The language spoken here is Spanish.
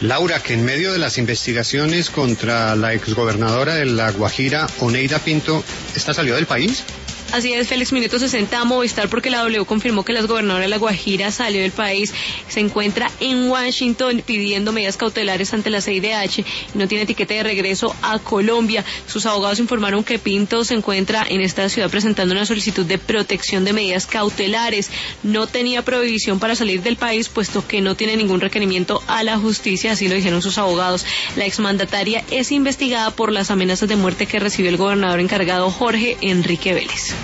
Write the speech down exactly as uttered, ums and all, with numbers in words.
Laura, que en medio de las investigaciones contra la exgobernadora de La Guajira, Oneida Pinto, ¿esta salió del país? Así es, Félix, minuto sesenta a Movistar, porque la W confirmó que la exgobernadora de La Guajira salió del país, se encuentra en Washington pidiendo medidas cautelares ante la C I D H y no tiene tiquete de regreso a Colombia. Sus abogados informaron que Pinto se encuentra en esta ciudad presentando una solicitud de protección de medidas cautelares. No tenía prohibición para salir del país, puesto que no tiene ningún requerimiento a la justicia, así lo dijeron sus abogados. La exmandataria es investigada por las amenazas de muerte que recibió el gobernador encargado Jorge Enrique Vélez.